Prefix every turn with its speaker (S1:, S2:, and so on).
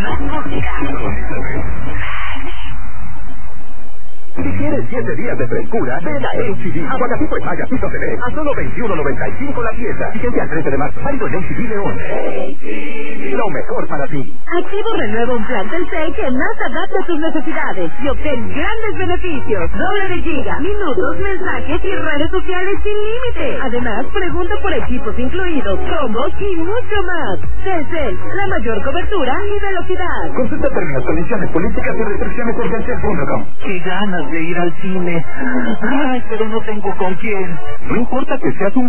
S1: música.
S2: Si quieres 7 días de frescura, ven a HB. Aguacatito y Saga Piso TV a solo $21.95 la pieza. Vigencia al 13 de marzo. Válido en HB León. Lo mejor para ti.
S3: Activo renueva un plan Telcel que más adapta a tus necesidades y obtén grandes beneficios. Doble de giga, minutos, mensajes y redes sociales sin límite. Además, pregunta por equipos incluidos, combos y mucho más. Telcel, la mayor cobertura y velocidad.
S2: Consulta términos, condiciones, políticas y restricciones en telcel.com.
S4: ¡Qué ganas de ir al cine! ¡Ay, pero no tengo con quién! No importa que seas un